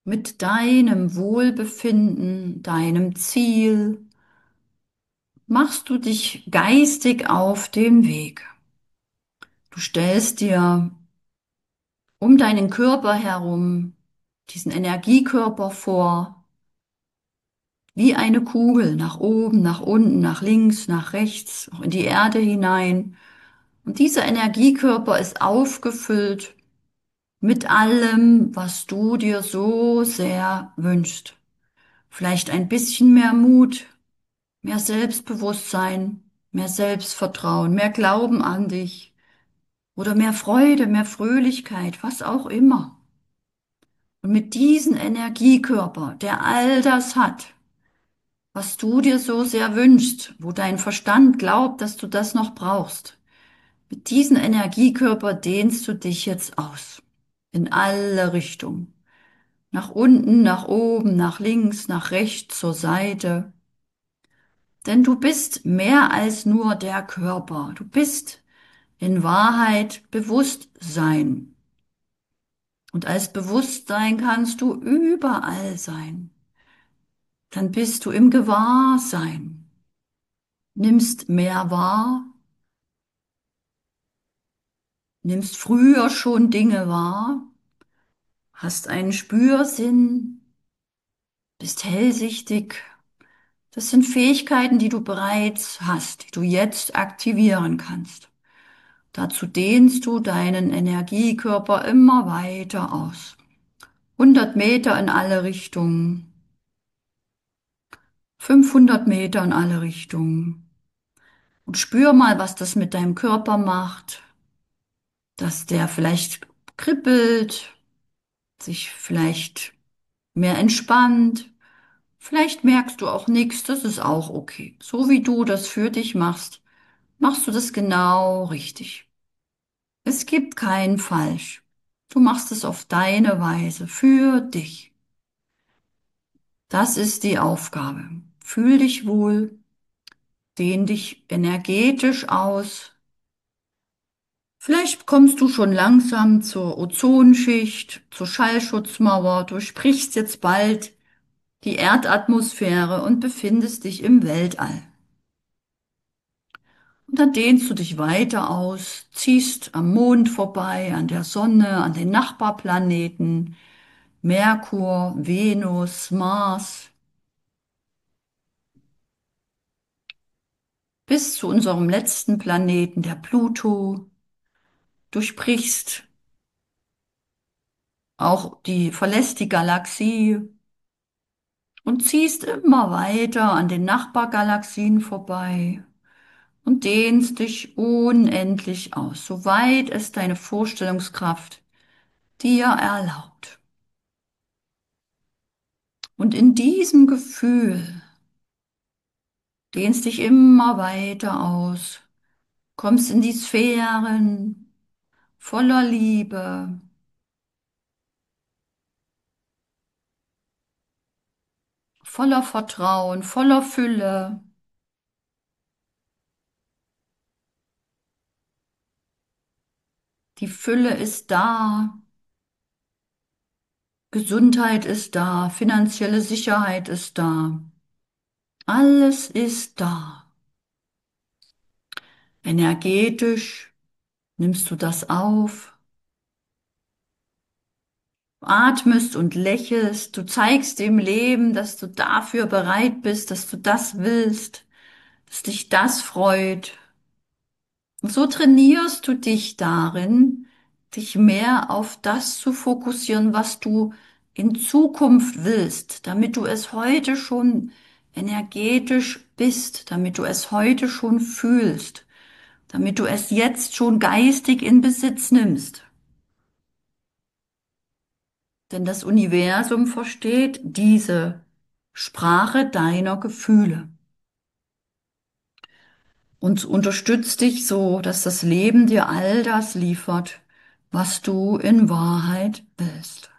Mit deinem Wohlbefinden, deinem Ziel, machst du dich geistig auf den Weg. Du stellst dir um deinen Körper herum diesen Energiekörper vor, wie eine Kugel, nach oben, nach unten, nach links, nach rechts, auch in die Erde hinein. Und dieser Energiekörper ist aufgefüllt mit allem, was du dir so sehr wünschst. Vielleicht ein bisschen mehr Mut, mehr Selbstbewusstsein, mehr Selbstvertrauen, mehr Glauben an dich oder mehr Freude, mehr Fröhlichkeit, was auch immer. Und mit diesem Energiekörper, der all das hat, was du dir so sehr wünschst, wo dein Verstand glaubt, dass du das noch brauchst, mit diesem Energiekörper dehnst du dich jetzt aus. In alle Richtungen. Nach unten, nach oben, nach links, nach rechts, zur Seite. Denn du bist mehr als nur der Körper. Du bist in Wahrheit Bewusstsein. Und als Bewusstsein kannst du überall sein. Dann bist du im Gewahrsein. Nimmst mehr wahr, nimmst früher schon Dinge wahr, hast einen Spürsinn, bist hellsichtig. Das sind Fähigkeiten, die du bereits hast, die du jetzt aktivieren kannst. Dazu dehnst du deinen Energiekörper immer weiter aus. 100 Meter in alle Richtungen, 500 Meter in alle Richtungen. Und spür mal, was das mit deinem Körper macht, dass der vielleicht kribbelt, sich vielleicht mehr entspannt. Vielleicht merkst du auch nichts, das ist auch okay. So wie du das für dich machst, machst du das genau richtig. Es gibt kein Falsch. Du machst es auf deine Weise, für dich. Das ist die Aufgabe. Fühl dich wohl, dehn dich energetisch aus. Vielleicht kommst du schon langsam zur Ozonschicht, zur Schallschutzmauer, durchbrichst jetzt bald die Erdatmosphäre und befindest dich im Weltall. Und dann dehnst du dich weiter aus, ziehst am Mond vorbei, an der Sonne, an den Nachbarplaneten, Merkur, Venus, Mars, bis zu unserem letzten Planeten, der Pluto, durchbrichst verlässt die Galaxie und ziehst immer weiter an den Nachbargalaxien vorbei und dehnst dich unendlich aus, soweit es deine Vorstellungskraft dir erlaubt. Und in diesem Gefühl dehnst dich immer weiter aus, kommst in die Sphären voller Liebe, voller Vertrauen, voller Fülle. Die Fülle ist da, Gesundheit ist da, finanzielle Sicherheit ist da. Alles ist da. Energetisch nimmst du das auf, atmest und lächelst. Du zeigst dem Leben, dass du dafür bereit bist, dass du das willst, dass dich das freut. Und so trainierst du dich darin, dich mehr auf das zu fokussieren, was du in Zukunft willst, damit du es heute schon energetisch bist, damit du es heute schon fühlst, damit du es jetzt schon geistig in Besitz nimmst. Denn das Universum versteht diese Sprache deiner Gefühle und unterstützt dich so, dass das Leben dir all das liefert, was du in Wahrheit willst.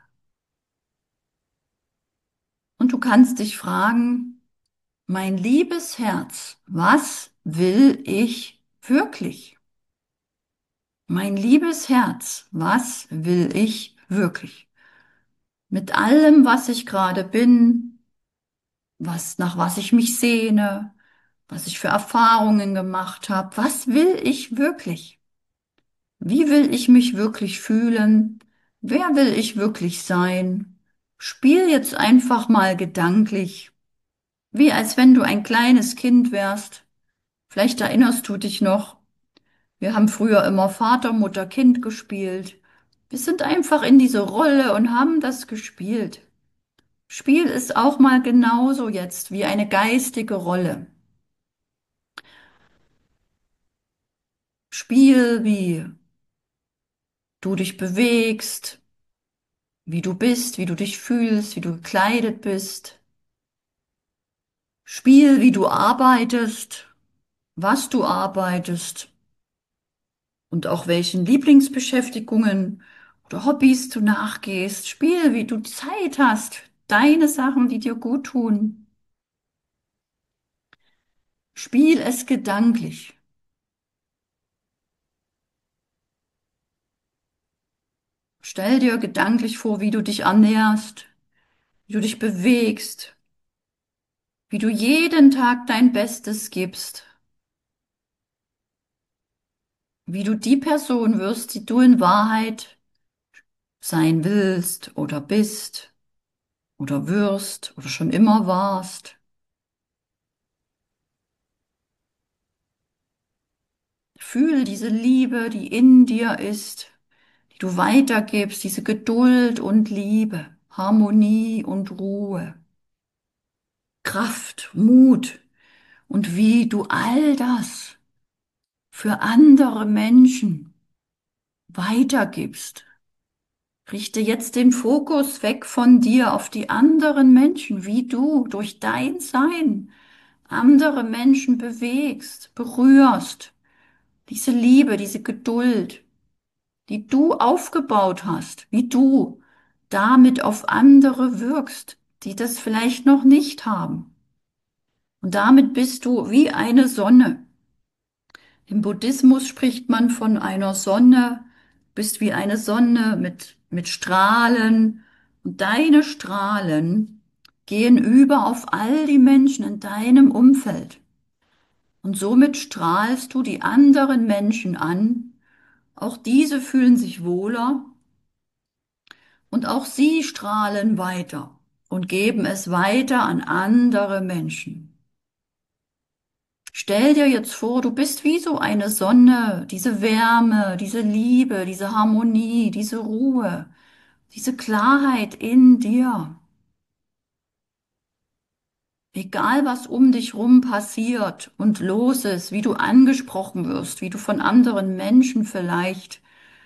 Und du kannst dich fragen, mein liebes Herz, was will ich wirklich? Mein liebes Herz, was will ich wirklich? mit allem, was ich gerade bin, nach was ich mich sehne, was ich für Erfahrungen gemacht habe. Was will ich wirklich? Wie will ich mich wirklich fühlen? Wer will ich wirklich sein? Spiel jetzt einfach mal gedanklich, wie als wenn du ein kleines Kind wärst. Vielleicht erinnerst du dich noch, wir haben früher immer Vater, Mutter, Kind gespielt. Wir sind einfach in diese Rolle und haben das gespielt. Spiel ist auch mal genauso jetzt wie eine geistige Rolle. Spiel, wie du dich bewegst, wie du bist, wie du dich fühlst, wie du gekleidet bist. Spiel, wie du arbeitest, was du arbeitest und auch welchen Lieblingsbeschäftigungen oder Hobbys du nachgehst. Spiel, wie du Zeit hast, deine Sachen, die dir gut tun. Spiel es gedanklich. Stell dir gedanklich vor, wie du dich ernährst, wie du dich bewegst, wie du jeden Tag dein Bestes gibst, wie du die Person wirst, die du in Wahrheit sein willst oder bist oder wirst oder schon immer warst. Fühl diese Liebe, die in dir ist, die du weitergibst, diese Geduld und Liebe, Harmonie und Ruhe, Kraft, Mut und wie du all das für andere Menschen weitergibst. Richte jetzt den Fokus weg von dir auf die anderen Menschen, wie du durch dein Sein andere Menschen bewegst, berührst. Diese Liebe, diese Geduld, die du aufgebaut hast, wie du damit auf andere wirkst, die das vielleicht noch nicht haben. Und damit bist du wie eine Sonne. Im Buddhismus spricht man von einer Sonne, bist wie eine Sonne mit Strahlen. Und deine Strahlen gehen über auf all die Menschen in deinem Umfeld. Und somit strahlst du die anderen Menschen an. Auch diese fühlen sich wohler und auch sie strahlen weiter und geben es weiter an andere Menschen. Stell dir jetzt vor, du bist wie so eine Sonne, diese Wärme, diese Liebe, diese Harmonie, diese Ruhe, diese Klarheit in dir. Egal was um dich rum passiert und los ist, wie du angesprochen wirst, wie du von anderen Menschen vielleicht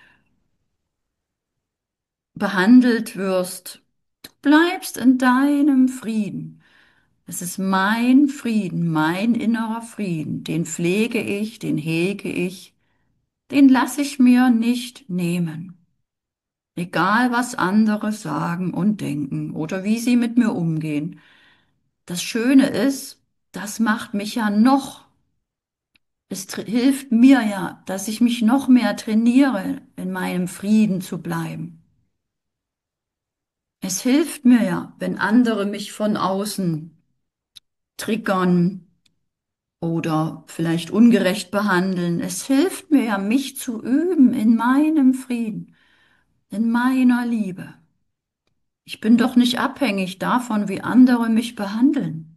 behandelt wirst, du bleibst in deinem Frieden. Es ist mein Frieden, mein innerer Frieden, den pflege ich, den hege ich, den lasse ich mir nicht nehmen. Egal was andere sagen und denken oder wie sie mit mir umgehen. Das Schöne ist, das macht mich ja noch, hilft mir ja, dass ich mich noch mehr trainiere, in meinem Frieden zu bleiben. Es hilft mir ja, wenn andere mich von außen triggern oder vielleicht ungerecht behandeln. Es hilft mir ja, mich zu üben in meinem Frieden, in meiner Liebe. Ich bin doch nicht abhängig davon, wie andere mich behandeln.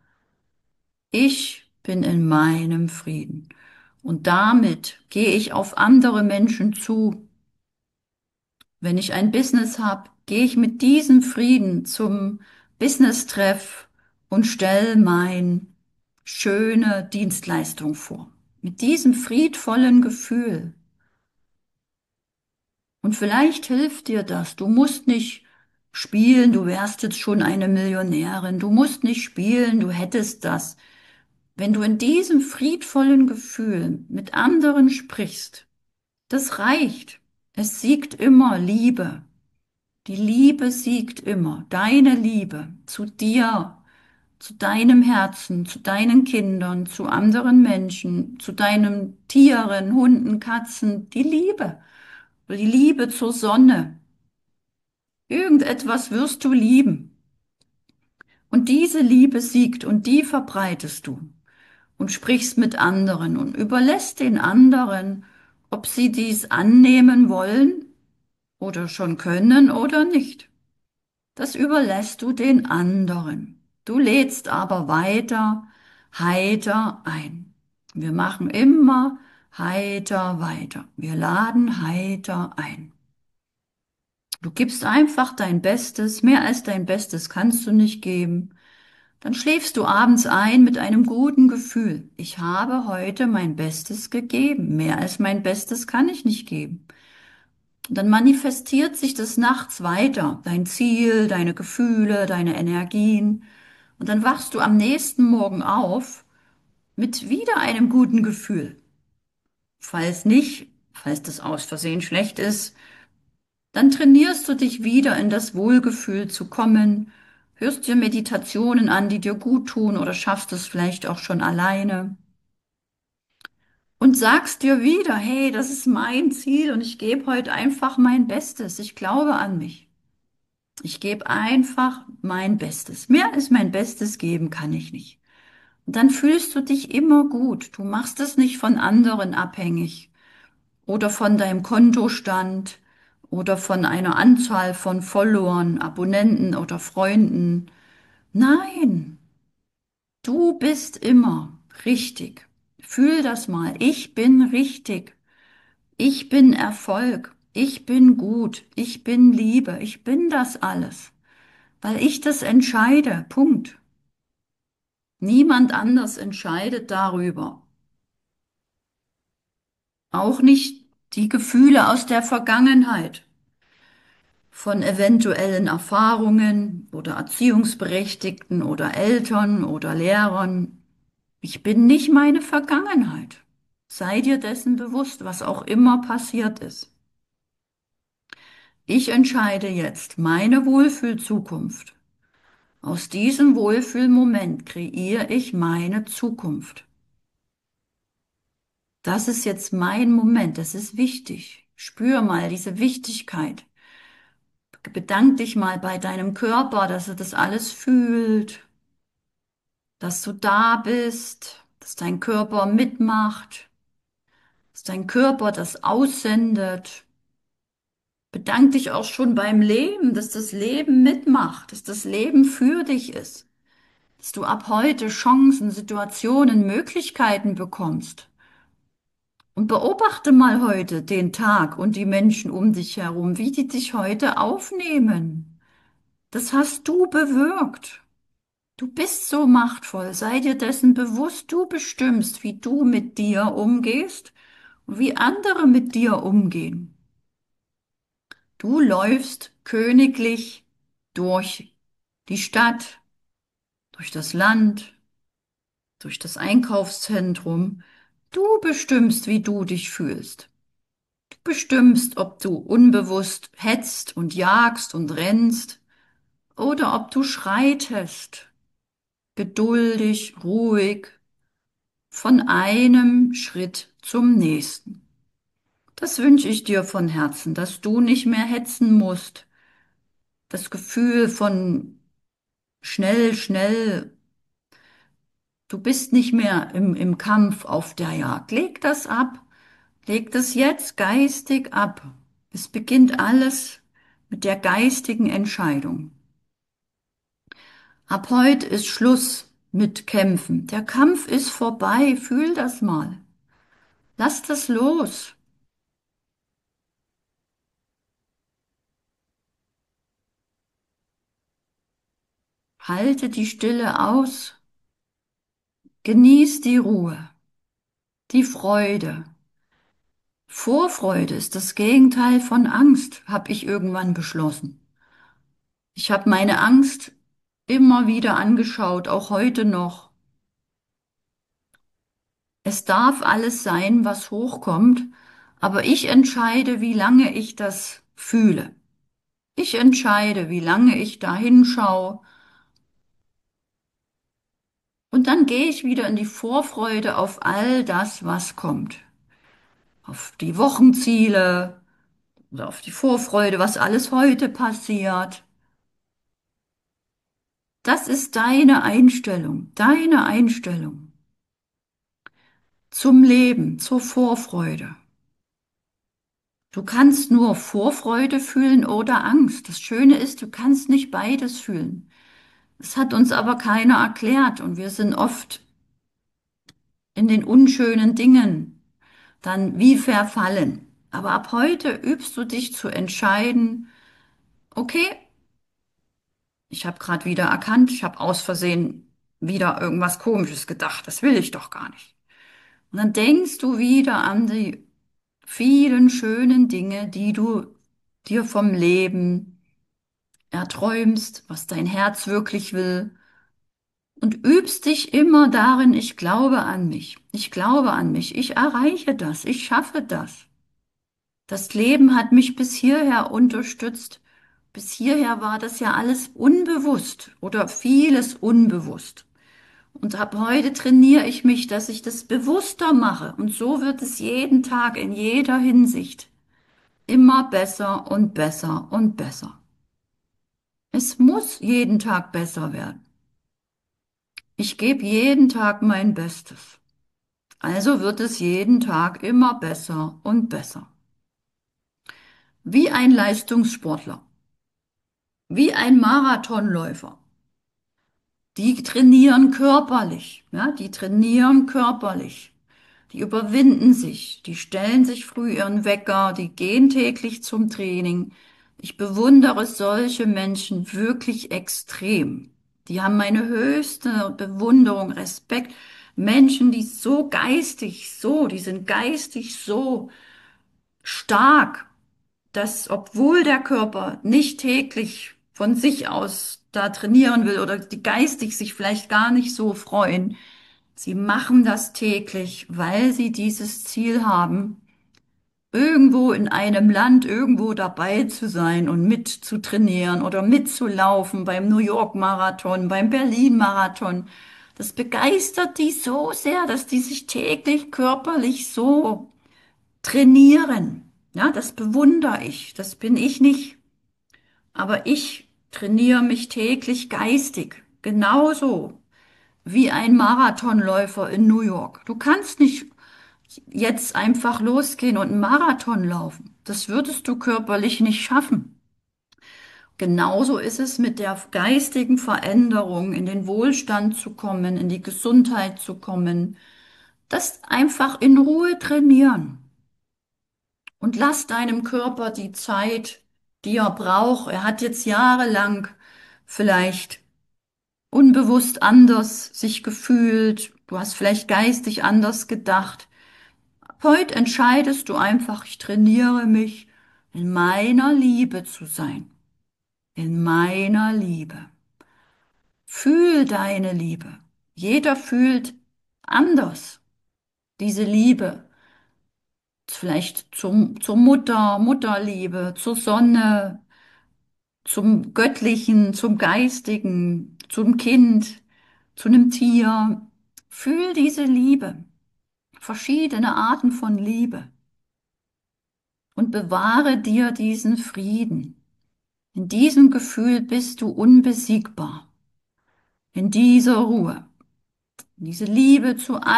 Ich bin in meinem Frieden. Und damit gehe ich auf andere Menschen zu. Wenn ich ein Business habe, gehe ich mit diesem Frieden zum Business-Treff und stelle mein schöne Dienstleistung vor. Mit diesem friedvollen Gefühl. Und vielleicht hilft dir das. Du musst nicht spielen, du wärst jetzt schon eine Millionärin. Du musst nicht spielen, du hättest das. Wenn du in diesem friedvollen Gefühl mit anderen sprichst, das reicht. Es siegt immer Liebe. Die Liebe siegt immer. Deine Liebe zu dir, zu deinem Herzen, zu deinen Kindern, zu anderen Menschen, zu deinen Tieren, Hunden, Katzen. Die Liebe. Die Liebe zur Sonne. Irgendetwas wirst du lieben. Und diese Liebe siegt und die verbreitest du und sprichst mit anderen und überlässt den anderen, ob sie dies annehmen wollen oder schon können oder nicht. Das überlässt du den anderen. Du lädst aber weiter heiter ein. Wir machen immer heiter weiter. Wir laden heiter ein. Du gibst einfach dein Bestes, mehr als dein Bestes kannst du nicht geben. Dann schläfst du abends ein mit einem guten Gefühl. Ich habe heute mein Bestes gegeben. Mehr als mein Bestes kann ich nicht geben. Und dann manifestiert sich das nachts weiter. Dein Ziel, deine Gefühle, deine Energien. Und dann wachst du am nächsten Morgen auf mit wieder einem guten Gefühl. Falls nicht, falls das aus Versehen schlecht ist, dann trainierst du dich wieder in das Wohlgefühl zu kommen, hörst dir Meditationen an, die dir gut tun oder schaffst es vielleicht auch schon alleine und sagst dir wieder, hey, das ist mein Ziel und ich gebe heute einfach mein Bestes. Ich glaube an mich. Ich gebe einfach mein Bestes. Mehr als mein Bestes geben kann ich nicht. Und dann fühlst du dich immer gut. Du machst es nicht von anderen abhängig oder von deinem Kontostand oder von einer Anzahl von Followern, Abonnenten oder Freunden. Nein, du bist immer richtig. Fühl das mal. Ich bin richtig. Ich bin Erfolg. Ich bin gut. Ich bin Liebe. Ich bin das alles, weil ich das entscheide. Punkt. Niemand anders entscheidet darüber. Auch nicht die Gefühle aus der Vergangenheit, von eventuellen Erfahrungen oder Erziehungsberechtigten oder Eltern oder Lehrern. Ich bin nicht meine Vergangenheit. Sei dir dessen bewusst, was auch immer passiert ist. Ich entscheide jetzt meine Wohlfühlzukunft. Aus diesem Wohlfühlmoment kreiere ich meine Zukunft. Das ist jetzt mein Moment, das ist wichtig. Spür mal diese Wichtigkeit. Bedank dich mal bei deinem Körper, dass er das alles fühlt, dass du da bist, dass dein Körper mitmacht, dass dein Körper das aussendet. Bedank dich auch schon beim Leben, dass das Leben mitmacht, dass das Leben für dich ist, dass du ab heute Chancen, Situationen, Möglichkeiten bekommst. Und beobachte mal heute den Tag und die Menschen um dich herum, wie die dich heute aufnehmen. Das hast du bewirkt. Du bist so machtvoll, sei dir dessen bewusst, du bestimmst, wie du mit dir umgehst und wie andere mit dir umgehen. Du läufst königlich durch die Stadt, durch das Land, durch das Einkaufszentrum. Du bestimmst, wie du dich fühlst. Du bestimmst, ob du unbewusst hetzt und jagst und rennst oder ob du schreitest, geduldig, ruhig, von einem Schritt zum nächsten. Das wünsche ich dir von Herzen, dass du nicht mehr hetzen musst. Das Gefühl von schnell, schnell, du bist nicht mehr im Kampf auf der Jagd. Leg das ab. Leg das jetzt geistig ab. Es beginnt alles mit der geistigen Entscheidung. Ab heute ist Schluss mit Kämpfen. Der Kampf ist vorbei. Fühl das mal. Lass das los. Halte die Stille aus. Genieß die Ruhe, die Freude. Vorfreude ist das Gegenteil von Angst, habe ich irgendwann beschlossen. Ich habe meine Angst immer wieder angeschaut, auch heute noch. Es darf alles sein, was hochkommt, aber ich entscheide, wie lange ich das fühle. Ich entscheide, wie lange ich da hinschaue. Und dann gehe ich wieder in die Vorfreude auf all das, was kommt. Auf die Wochenziele, oder auf die Vorfreude, was alles heute passiert. Das ist deine Einstellung zum Leben, zur Vorfreude. Du kannst nur Vorfreude fühlen oder Angst. Das Schöne ist, du kannst nicht beides fühlen. Es hat uns aber keiner erklärt und wir sind oft in den unschönen Dingen dann wie verfallen. Aber ab heute übst du dich zu entscheiden, okay, ich habe gerade wieder erkannt, ich habe aus Versehen wieder irgendwas Komisches gedacht, das will ich doch gar nicht. Und dann denkst du wieder an die vielen schönen Dinge, die du dir vom Leben erträumst, was dein Herz wirklich will. Und übst dich immer darin, ich glaube an mich, ich glaube an mich, ich erreiche das, ich schaffe das. Das Leben hat mich bis hierher unterstützt. Bis hierher war das ja alles unbewusst oder vieles unbewusst. Und ab heute trainiere ich mich, dass ich das bewusster mache. Und so wird es jeden Tag in jeder Hinsicht immer besser und besser und besser. Es muss jeden Tag besser werden. Ich gebe jeden Tag mein Bestes. Also wird es jeden Tag immer besser und besser. Wie ein Leistungssportler, wie ein Marathonläufer. Die trainieren körperlich, ja, die trainieren körperlich. Die überwinden sich, die stellen sich früh ihren Wecker, die gehen täglich zum Training. Ich bewundere solche Menschen wirklich extrem. Die haben meine höchste Bewunderung, Respekt. Menschen, die so geistig, die sind geistig so stark, dass obwohl der Körper nicht täglich von sich aus da trainieren will oder die geistig sich vielleicht gar nicht so freuen, sie machen das täglich, weil sie dieses Ziel haben, irgendwo in einem Land irgendwo dabei zu sein und mit zu trainieren oder mitzulaufen beim New York Marathon, beim Berlin Marathon. Das begeistert die so sehr, dass die sich täglich körperlich so trainieren. Ja, das bewundere ich. Das bin ich nicht. Aber ich trainiere mich täglich geistig. Genauso wie ein Marathonläufer in New York. Du kannst nicht jetzt einfach losgehen und einen Marathon laufen. Das würdest du körperlich nicht schaffen. Genauso ist es mit der geistigen Veränderung, in den Wohlstand zu kommen, in die Gesundheit zu kommen. Das einfach in Ruhe trainieren. Und lass deinem Körper die Zeit, die er braucht. Er hat jetzt jahrelang vielleicht unbewusst anders sich gefühlt. Du hast vielleicht geistig anders gedacht. Heute entscheidest du einfach, ich trainiere mich, in meiner Liebe zu sein. In meiner Liebe. Fühl deine Liebe. Jeder fühlt anders diese Liebe. Vielleicht zur Mutter, Mutterliebe, zur Sonne, zum Göttlichen, zum Geistigen, zum Kind, zu einem Tier. Fühl diese Liebe, verschiedene Arten von Liebe und bewahre dir diesen Frieden. In diesem Gefühl bist du unbesiegbar, in dieser Ruhe, diese Liebe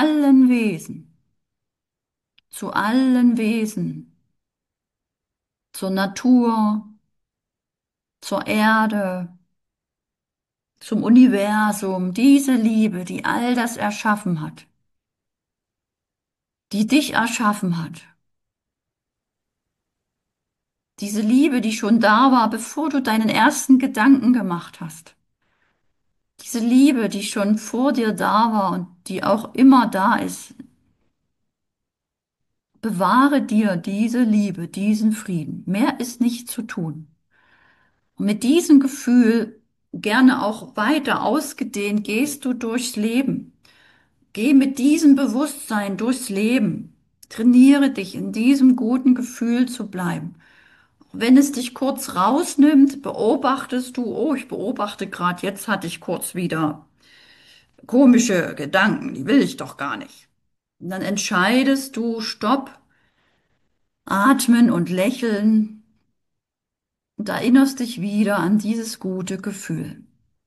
zu allen Wesen, zur Natur, zur Erde, zum Universum, diese Liebe, die all das erschaffen hat, die dich erschaffen hat. Diese Liebe, die schon da war, bevor du deinen ersten Gedanken gemacht hast. Diese Liebe, die schon vor dir da war und die auch immer da ist. Bewahre dir diese Liebe, diesen Frieden. Mehr ist nicht zu tun. Und mit diesem Gefühl, gerne auch weiter ausgedehnt, gehst du durchs Leben. Geh mit diesem Bewusstsein durchs Leben. Trainiere dich, in diesem guten Gefühl zu bleiben. Wenn es dich kurz rausnimmt, beobachtest du, oh, ich beobachte gerade, jetzt hatte ich kurz wieder komische Gedanken, die will ich doch gar nicht. Und dann entscheidest du, stopp, atmen und lächeln. und erinnerst dich wieder an dieses gute Gefühl.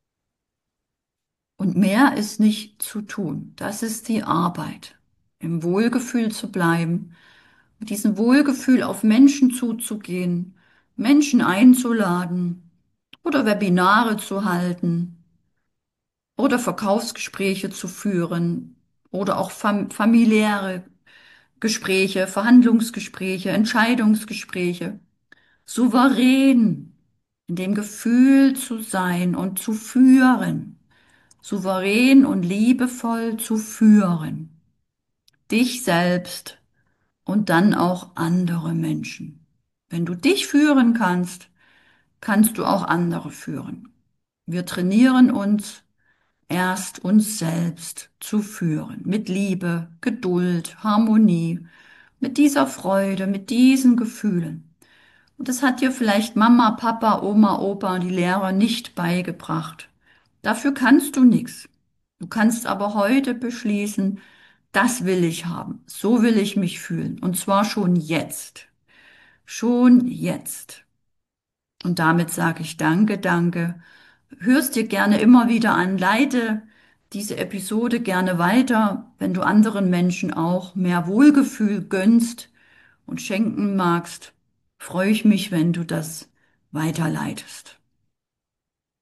Und mehr ist nicht zu tun. Das ist die Arbeit, im Wohlgefühl zu bleiben, mit diesem Wohlgefühl auf Menschen zuzugehen, Menschen einzuladen oder Webinare zu halten oder Verkaufsgespräche zu führen oder auch familiäre Gespräche, Verhandlungsgespräche, Entscheidungsgespräche, souverän in dem Gefühl zu sein und zu führen, souverän und liebevoll zu führen, dich selbst und dann auch andere Menschen. Wenn du dich führen kannst, kannst du auch andere führen. Wir trainieren uns erst uns selbst zu führen, mit Liebe, Geduld, Harmonie, mit dieser Freude, mit diesen Gefühlen. Und das hat dir vielleicht Mama, Papa, Oma, Opa, die Lehrer nicht beigebracht. Dafür kannst du nichts. Du kannst aber heute beschließen, das will ich haben, so will ich mich fühlen. Und zwar schon jetzt. Schon jetzt. Und damit sage ich danke, danke. Hörst dir gerne immer wieder an, leite diese Episode gerne weiter, wenn du anderen Menschen auch mehr Wohlgefühl gönnst und schenken magst, freue ich mich, wenn du das weiterleitest.